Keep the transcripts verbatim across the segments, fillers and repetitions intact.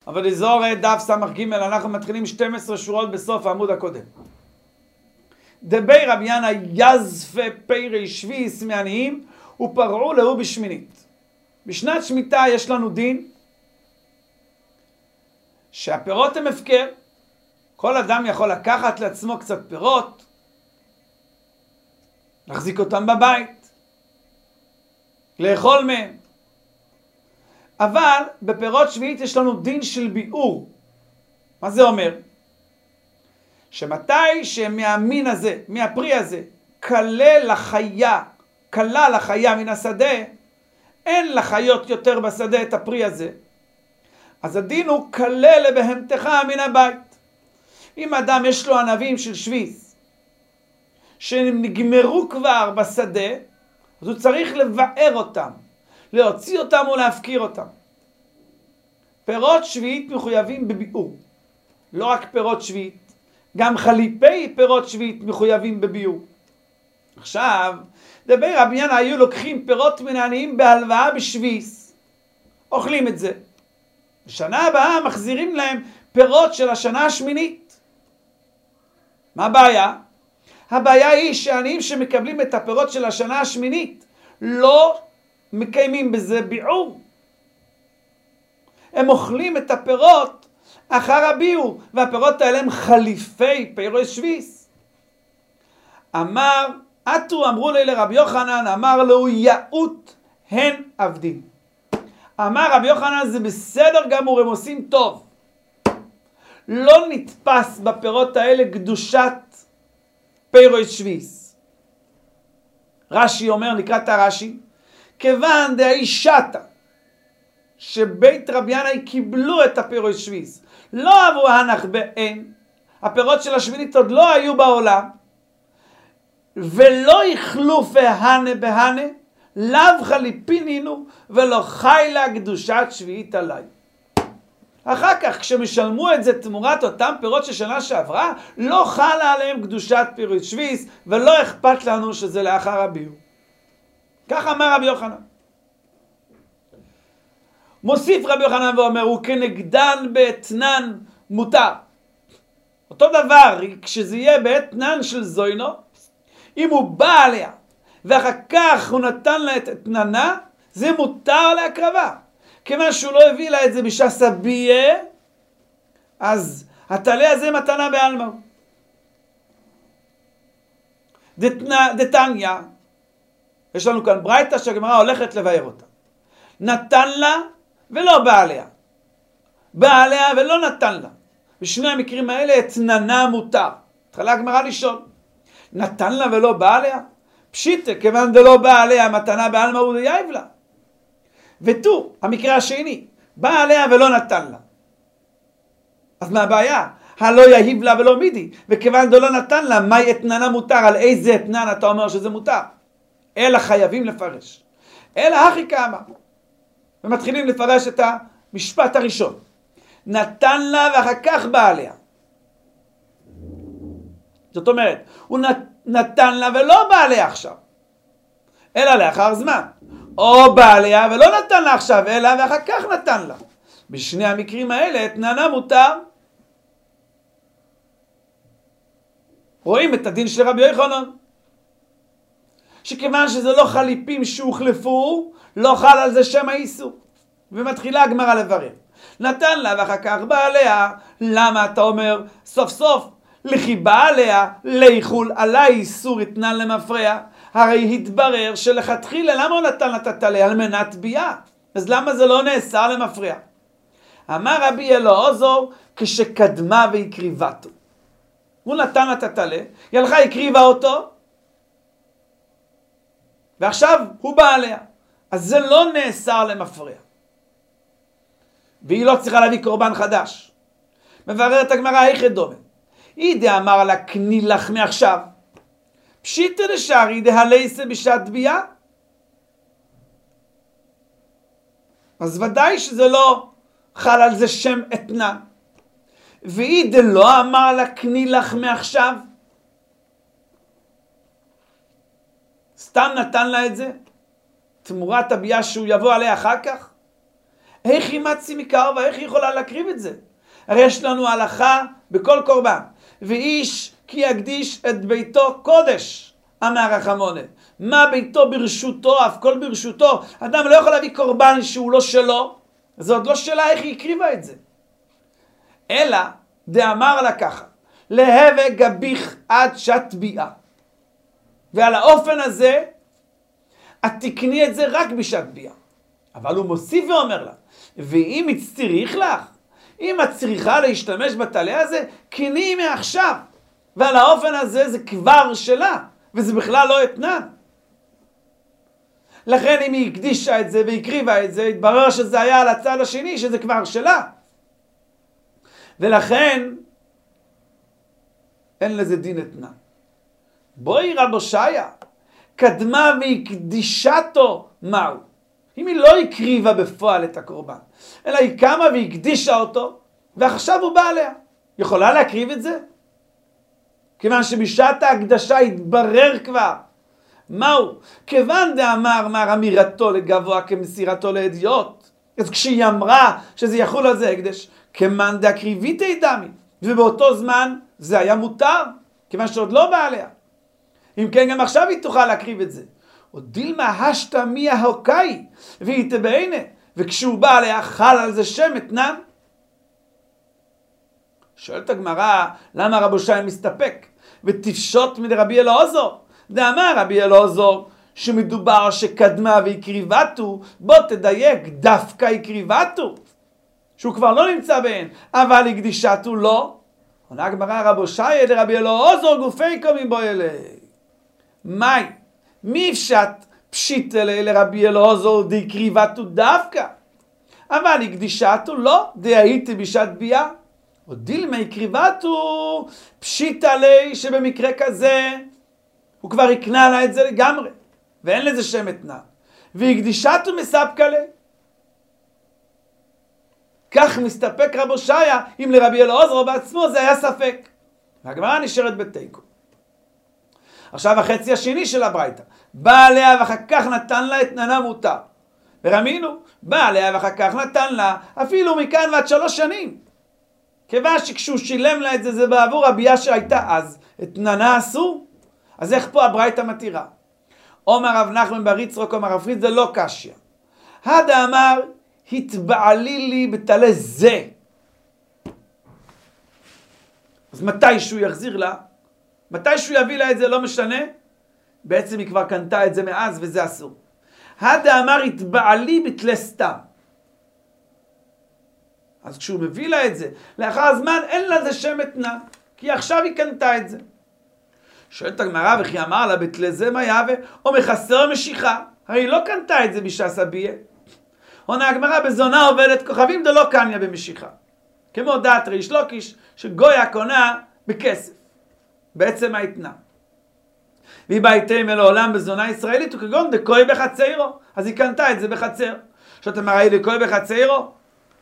אבל אזור דף סמך ג' אנחנו מתחילים שתים עשרה שורות בסוף העמוד הקודם. דבי רבי ינא יזפה פירי שביס מעניים ופרעו להו בשמינית. בשנת שמיטה יש לנו דין שהפירות הם הפקר. כל אדם יכול לקחת לעצמו קצת פירות, להחזיק אותם בבית, לאכול מהם. אבל בפירות שביעית יש לנו דין של ביעור. מה זה אומר? שמתי שמהמין הזה, מהפרי הזה, קלה לחיה, קלה לחיה מן השדה, אין לחיות יותר בשדה את הפרי הזה, אז הדין הוא קלה לבהמתך מן הבית. אם אדם יש לו ענבים של שביס, שנגמרו כבר בשדה, אז הוא צריך לבאר אותם, להוציא אותם ולהפקיר אותם. פירות שביעית מחויבים בביעור. לא רק פירות שביעית, גם חליפי פירות שביעית מחויבים בביעור. עכשיו, דבי רבי ינא היו לוקחים פירות מן העניים בהלוואה בשביס, אוכלים את זה. בשנה הבאה מחזירים להם פירות של השנה השמינית. מה הבעיה? הבעיה היא שהעניים שמקבלים את הפירות של השנה השמינית לא מקיימים בזה ביעור. הם אוכלים את הפירות אחר הביעור, והפירות האלה הם חליפי פירות שביס. אמר, עטו אמרו לי לרבי יוחנן, אמר לו יאות הן עבדים. אמר רבי יוחנן, זה בסדר גמור, הם עושים טוב. לא נתפס בפירות האלה קדושת פירות שביס. רש"י אומר, נקרא את הרש"י, כיוון דאי שתה, שבית רבי ינא קיבלו את הפירות שביס, לא עברו הנח בעין, הפירות של השמינית עוד לא היו בעולם, ולא יכלו בהנה בהנה, לאו חליפינינו, ולא חי לה קדושת שביעית עליי. אחר כך כשמשלמו את זה תמורת אותם פירות ששנה שעברה, לא חלה עליהם קדושת פירות שביס, ולא אכפת לנו שזה לאחר הביעור. כך אמר רבי יוחנן. מוסיף רבי יוחנן ואומר, הוא כנגדן באתנן מותר. אותו דבר, כשזה יהיה באתנן של זוינו, אם הוא בא עליה, ואחר כך הוא נתן לה את אתננה, זה מותר להקרבה. כיוון שהוא לא הביא לה את זה בשעס הביעה, אז התעלה הזה מתנה בעלמא. דתניא, יש לנו כאן ברייתא שהגמרא הולכת לבאר אותה. נתן לה ולא בא עליה. בא עליה ולא נתן לה. בשני המקרים האלה אתננה מותר. התחלה הגמרא לשאול. נתן לה ולא בא עליה? פשיטה, כיוון דלא בא עליה מתנה בעלמא הוא דייב לה. ותו, המקרה השני, בא עליה ולא נתן לה. אז מה הבעיה? הלא יהיב לה ולא מידי, וכיוון דלא נתן לה, מהי אתננה מותר? על איזה אתנן אתה אומר שזה מותר? אלא חייבים לפרש. אלא הכי כאמר. ומתחילים לפרש את המשפט הראשון. נתן לה ואחר כך בא עליה. זאת אומרת, הוא נתן לה ולא בא עליה עכשיו, אלא לאחר זמן. או בא עליה ולא נתן לה עכשיו, אלא ואחר כך נתן לה. בשני המקרים האלה, אתננה מותר. רואים את הדין של רבי יוחנן, שכיוון שזה לא חליפים שהוחלפו, לא חל על זה שם האיסור. ומתחילה הגמרא לברר. נתן לה ואחר כך בא עליה. למה אתה אומר סוף סוף? לכי בא עליה, ליחול עלי איסור אתנן למפרע. הרי התברר שלכתחילה למה הוא נתן לתתלה? על מנת ביאה. אז למה זה לא נאסר למפרע? אמר רבי אלעזר, כשקדמה והקריבתו. הוא נתן לתתלה, היא הלכה הקריבה אותו, ועכשיו הוא בא עליה. אז זה לא נאסר למפרע. והיא לא צריכה להביא קורבן חדש. מבררת הגמרא איך דומה. היא דאמר לה קני לך מעכשיו. פשיטא דשארי דהלייסה בשעת ביאה. אז ודאי שזה לא חל על זה שם אתנן. והיא דלא אמר לה קני לך מעכשיו. סתם נתן לה את זה תמורת הביאה שהוא יבוא עליה אחר כך. איך היא מצי מקרבה? איך היא יכולה להקריב את זה? הרי יש לנו הלכה בכל קורבן. ואיש כי יקדיש את ביתו קודש, אמר רחמונה. מה ביתו ברשותו, אף כל ברשותו. אדם לא יכול להביא קורבן שהוא לא שלו, זה עוד לא שלה איך היא הקריבה את זה. אלא, דאמר לה ככה, להווה גביך עד שעת ביאה. ועל האופן הזה, את תקני את זה רק בשעת ביאה. אבל הוא מוסיף ואומר לה, ואם יצטריך לך, אם את צריכה להשתמש בתלה הזה, קני מעכשיו. ועל האופן הזה זה כבר שלה, וזה בכלל לא אתנן. לכן אם היא הקדישה את זה והקריבה את זה, התברר שזה היה על הצד השני, שזה כבר שלה. ולכן, אין לזה דין אתנן. בואי רבושיה, קדמה והקדישתו מהו? אם היא לא הקריבה בפועל את הקורבן, אלא היא קמה והקדישה אותו, ועכשיו הוא בא עליה. יכולה להקריב את זה? כיוון שבשעת ההקדשה התברר כבר. מהו? כיוון דאמר מר אמירתו לגבוה כמסירתו לידיעות, אז כשהיא אמרה שזה יחול על זה הקדש, כמאן דאקריביתי דמי, ובאותו זמן זה היה מותר, כיוון שעוד לא בא עליה. אם כן גם עכשיו היא תוכל להקריב את זה. או דילמה השתה מי ההוקאי, והיא תבעינה, וכשהוא בא עליה חל על זה שם אתנן. שואלת הגמרא, למה רבו שי מסתפק? ותפשוט מרבי אלעזר. דאמר רבי אלעזר, שמדובר שקדמה והקריבתו, בוא תדייק, דווקא הקריבתו. שהוא כבר לא נמצא בהן, אבל הקדישתו לא. עונה הגמרא רבו שי לרבי אלעזר גופי קומים בו אלי. מאי? מי פשט פשיט אלי לרבי אלעזר דקריבתו דווקא? אבל הקדישתו לא, דהייתי בשעת ביאה. או דילמה הקריבתו פשיט עלי שבמקרה כזה הוא כבר יקנה לה את זה לגמרי, ואין לזה שם אתנן. והקדישתו מספקה לי. כך מסתפק רבו שיה, אם לרבי אלעזר בעצמו זה היה ספק. והגמרא נשארת בתיקו. עכשיו החצי השני של הברייתא. בא עליה ואחר כך נתן לה אתננה מותר. ורמינו, בא עליה ואחר כך נתן לה אפילו מכאן ועד שלוש שנים. כיוון שכשהוא שילם לה את זה, זה בעבור הביאה שהייתה אז. אתננה אסור. אז איך פה הברייתא מתירה? אומר רב נחמן בר יצחק, אומר רב פריד, זה לא קשיא. הדה אמר, התבעלי לי בתלה זה. אז מתי שהוא יחזיר לה? מתי שהוא יביא לה את זה לא משנה? בעצם היא כבר קנתה את זה מאז וזה אסור. הדה אמר, התבעלי בתלה סתם. אז כשהוא מביא לה את זה, לאחר הזמן אין לה זה שם אתנן, כי עכשיו היא קנתה את זה. שואלת הגמרא, וכי אמר לה בתלה זה מה יהווה, או מחסר משיכה, הרי היא לא קנתה את זה בשעס הביאה. עונה הגמרא, בזונה עובדת כוכבים דלא קניה במשיכה. כמו דעת ריש לוקיש, שגויה קונה בכסף. בעצם האתנן. והיא בהייתם אל העולם בזונה ישראלית, וכגון דקוי בחצרו. אז היא קנתה את זה בחצר. שאת אמרה, היא דקוי בחצרו?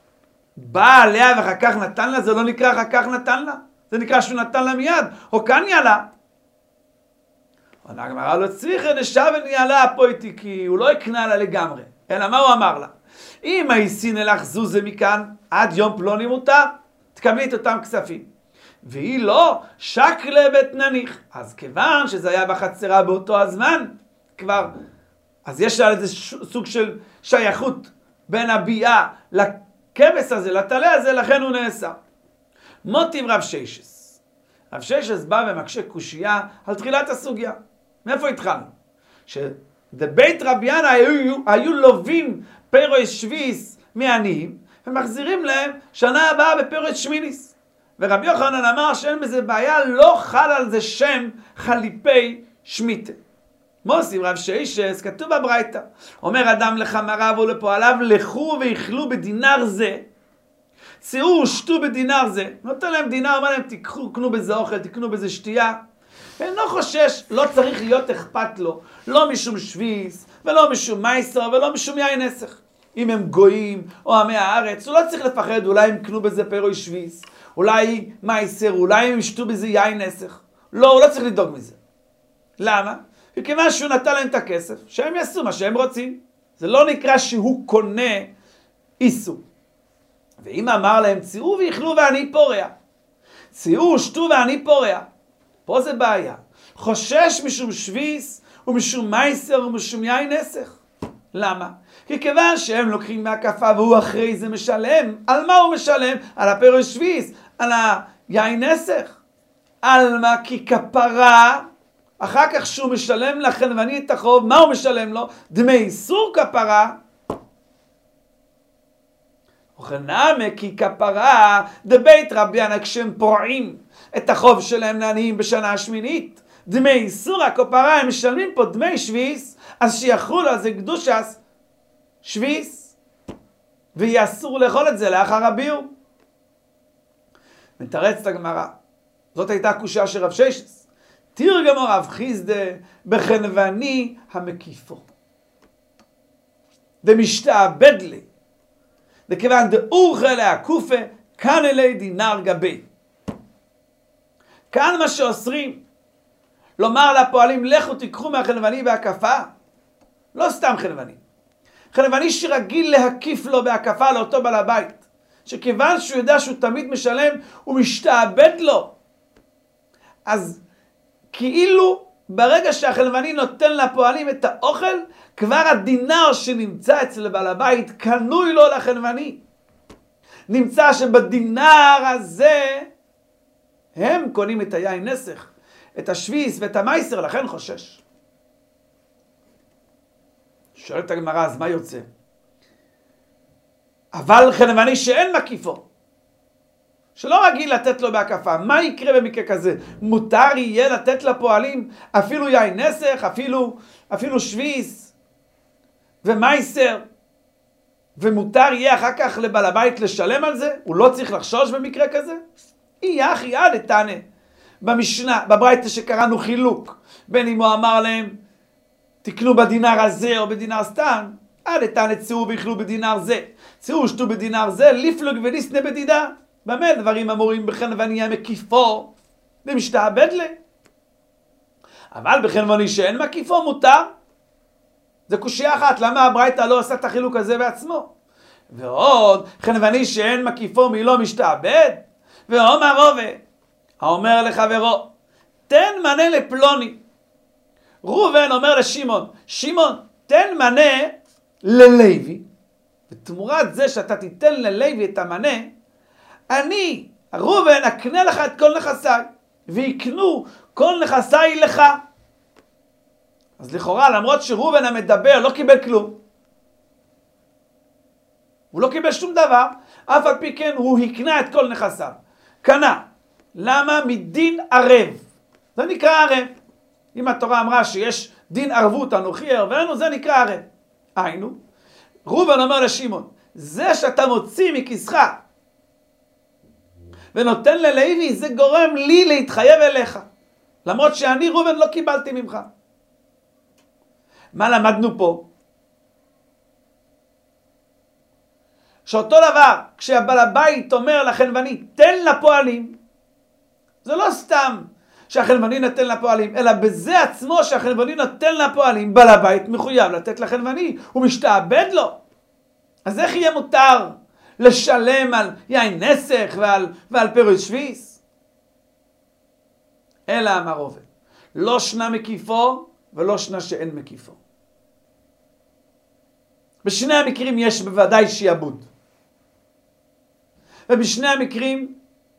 בא עליה ואחר כך נתן לה, זה לא נקרא אחר כך נתן לה. זה נקרא שהוא נתן לה מיד, או קניה לה. עונה הגמרא, לא צריכה נשב וניהלה הפויטי, כי הוא לא הקנה לה לגמרי. אלא מה הוא אמר לה? אם היסין אלך זוזה מכאן, עד יום פלוני מותר, תקבלי את אותם כספים. והיא לא, שקלה בית נניך. אז כיוון שזה היה בחצרה באותו הזמן, כבר, אז יש לה איזה סוג של שייכות בין הביאה לכבש הזה, לתלה הזה, לכן הוא נאסר. מוטיב רב ששס. רב ששס בא ומקשה קושייה על תחילת הסוגיה. מאיפה התחלנו? שבבית רביאנה היו, היו לובים פירוש שביס מעניים, ומחזירים להם שנה הבאה בפירוש שמיניס. ורבי יוחנן אמר שאין בזה בעיה, לא חל על זה שם חליפי שמיטה. מוסיף רב ששס, כתוב בברייתא, אומר אדם לחמריו ולפועליו, לכו ויאכלו בדינר זה, צאו ושתו בדינר זה, נותן להם דינר, אומר להם תקחו, קנו בזה אוכל, תקנו בזה שתייה, ואינו חושש, לא צריך להיות אכפת לו, לא משום שביס, ולא משום מייסר, ולא משום יין נסך. אם הם גויים או עמי הארץ, הוא לא צריך לפחד, אולי הם קנו בזה פירוש שביס, אולי מייסר, אולי הם ישתו בזה יין נסך. לא, הוא לא צריך לדאוג מזה. למה? וכיוון שהוא נתן להם את הכסף, שהם יעשו מה שהם רוצים. זה לא נקרא שהוא קונה איסור. ואם אמר להם, צאו ויאכלו ואני פורע. צאו, שתו ואני פורע. פה זה בעיה. חושש משום שביס ומשום מייסר ומשום יין נסך. למה? כי כיוון שהם לוקחים מהקפה והוא אחרי זה משלם, על מה הוא משלם? על הפירות שביס, על היין נסך. על מה? כי כפרה, אחר כך שהוא משלם לחנווני את החוב, מה הוא משלם לו? דמי איסור כפרה. וכנמה כי כפרה דבית רבי ינא כשהם פורעים את החוב שלהם לעניים בשנה השמינית. דמי איסור הכפרה הם משלמים פה דמי שביס, אז שיחול על זה קדושת שביס, ויהיה אסור לאכול את זה לאחר הביאור. מתרצת הגמרא, זאת הייתה הקושיה של רב ששת. תרגמו רב חיסדא בחנווני המקיפו. דמשתעבד לי. דכיוון דאורך להקופה, כאן אלי דינר גבי. כאן מה שאוסרים, לומר לפועלים, לכו תיקחו מהחנווני בהקפה. לא סתם חנווני. חנווני שרגיל להקיף לו בהקפה לאותו בעל הבית. שכיוון שהוא יודע שהוא תמיד משלם, הוא משתעבד לו. אז כאילו ברגע שהחנווני נותן לפועלים את האוכל, כבר הדינר שנמצא אצל בעל הבית קנוי לו לחנווני. נמצא שבדינר הזה הם קונים את היין נסך, את השביס ואת המייסר, לכן חושש. שואלת הגמרא, אז מה יוצא? אבל חנווני שאין מקיפו, שלא רגיל לתת לו בהקפה, מה יקרה במקרה כזה? מותר יהיה לתת לפועלים אפילו יין נסך, אפילו, אפילו שביס ומייסר, ומותר יהיה אחר כך לבעל הבית לשלם על זה? הוא לא צריך לחשוש במקרה כזה? אי אחי עד תענה. במשנה, בברייתא שקראנו חילוק, בין אם הוא אמר להם, תקנו בדינר הזה או בדינר סתם, עד תענה צאו ויאכלו בדינר זה, צאו שתו בדינר זה, לפלוג וניסנה בדידה. במה דברים אמורים בחנווני המקיפו, ומשתעבד לי. אבל בחנווני שאין מקיפו מותר. זה קושיה אחת, למה הברייתא לא עושה את החילוק הזה בעצמו? ועוד, חנווני שאין מקיפו מי לא משתעבד? ואומר רובה, האומר לחברו, תן מנה לפלוני. ראובן אומר לשמעון, שמעון, תן מנה ללוי, ותמורת זה שאתה תיתן ללוי את המנה, אני, ראובן, אקנה לך את כל נכסיי, ויקנו כל נכסיי לך. אז לכאורה, למרות שראובן המדבר לא קיבל כלום, הוא לא קיבל שום דבר, אף על פי כן הוא הקנה את כל נכסיו. קנה. למה? מדין ערב. זה נקרא ערב. אם התורה אמרה שיש דין ערבות, אנוכי ערבנו, זה נקרא ערב. היינו, ראובן אומר לשמעון, זה שאתה מוציא מכיסך ונותן ללוי, זה גורם לי להתחייב אליך. למרות שאני ראובן לא קיבלתי ממך. מה למדנו פה? שאותו דבר, כשהבעל הבית אומר לחנווני, תן לפועלים, זה לא סתם שהחנווני נתן לפועלים, אלא בזה עצמו שהחנווני נותן לפועלים, בעל הבית מחויב לתת לחנווני, הוא משתעבד לו. אז איך יהיה מותר לשלם על יין נסך ועל, ועל פירות שביס? אלא אמר ראובן, לא שנה מקיפו ולא שנה שאין מקיפו. בשני המקרים יש בוודאי שיעבוד. ובשני המקרים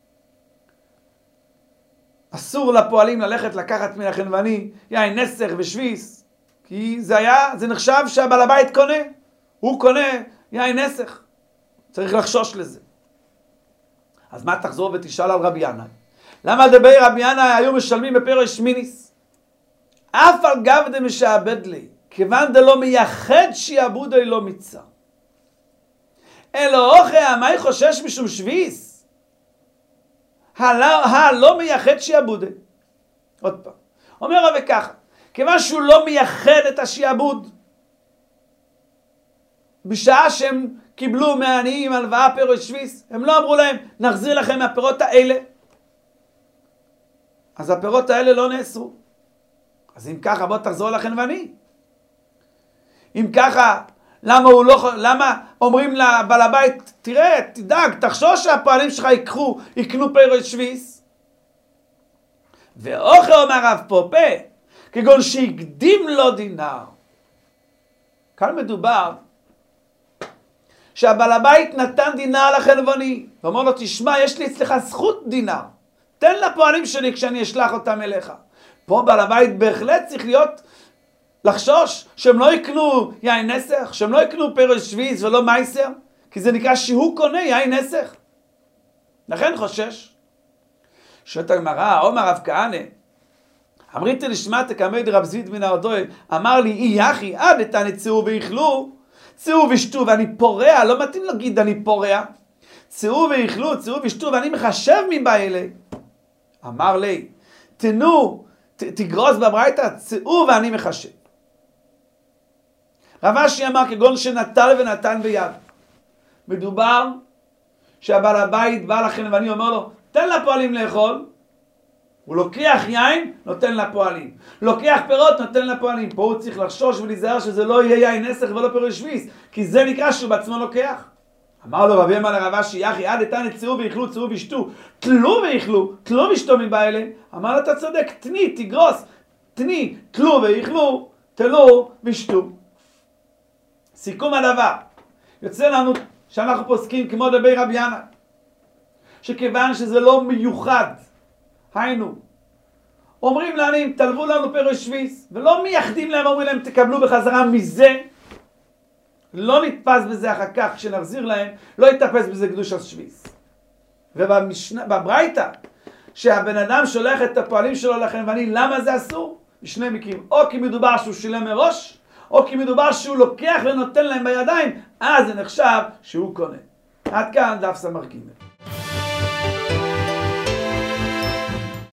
אסור לפועלים ללכת לקחת מן החנווני יין נסך ושביס, כי זה היה, זה נחשב שהבעל הבית קונה, הוא קונה יין נסך. צריך לחשוש לזה. אז מה תחזור ותשאל על רבי ינאי? למה דבי רבי ינאי היו משלמים בפירות שמיניס? אף על גב דמשעבד לי, כיוון דלא מייחד שיעבודו לא מצר. אלא אוכי המי חושש משום שביס? הלא מייחד שיעבודו. עוד פעם. אומר רבי ככה, כיוון שהוא לא מייחד את השיעבוד, בשעה שהם קיבלו מהעניים הלוואה פירות שביס, הם לא אמרו להם, נחזיר לכם מהפירות האלה. אז הפירות האלה לא נאסרו. אז אם ככה, בוא תחזור לחנווני. אם ככה, למה הוא לא, למה אומרים לבעל הבית, תראה, תדאג, תחשוש שהפועלים שלך יקחו, יקנו פירות שביס? ואוכל אומר רב פופה, כגון שהקדים לו דינר. כאן מדובר שהבעל הבית נתן דינר לחלבני, ואומר לו, תשמע, יש לי אצלך זכות דינר, תן לפועלים שלי כשאני אשלח אותם אליך. פה בעל הבית בהחלט צריך להיות, לחשוש שהם לא יקנו יין נסך, שהם לא יקנו פירות שביס ולא מייסר, כי זה נקרא שהוא קונה יין נסך. לכן חושש. שואלת הגמרא, אומר רב כהנא, אמריתי לשמעתי כאמר דרב זיד מן הרדואל, אמר לי, אי יחי, עד נתן צאו ויאכלו, צאו ושתו, ואני פורע, לא מתאים להגיד אני פורע, צאו ויאכלו, צאו ושתו, ואני מחשב מבעלה. אמר לי, תנו, ת, תגרוס בברייתא, צאו ואני מחשב. רב אשי אמר כגון שנטל ונתן ביד. מדובר שהבעל הבית בא לכם ואני אומר לו, תן לפועלים לאכול. הוא לוקח יין, נותן לפועלים. לוקח פירות, נותן לפועלים. פה הוא צריך לחשוש ולהיזהר שזה לא יהיה יין נסך ולא פירות שביס, כי זה נקרא שהוא בעצמו לוקח. אמר לו רבי אמר לרב אשי, יחי, עד נתן צאו ויאכלו, צאו ושתו, תלו ויאכלו, תלו ושתו מבעלה. אמר לו, אתה צודק, תני, תגרוס, תני, תלו ויאכלו, תלו ושתו. סיכום הדבר, יוצא לנו שאנחנו פוסקים כמו דבי רבי ינא, שכיוון שזה לא מיוחד, היינו, אומרים לעניים, תלבו לנו פירות שביס, ולא מייחדים להם, אומרים להם, תקבלו בחזרה מזה, לא נתפס בזה אחר כך, כשנחזיר להם, לא יתפס בזה קדוש השביס. ובברייתא, שהבן אדם שולח את הפועלים שלו לחלבני, למה זה אסור? בשני מקרים, או כי מדובר שהוא שילם מראש, או כי מדובר שהוא לוקח ונותן להם בידיים, אז זה נחשב שהוא קונה. עד כאן דף סמ"ג.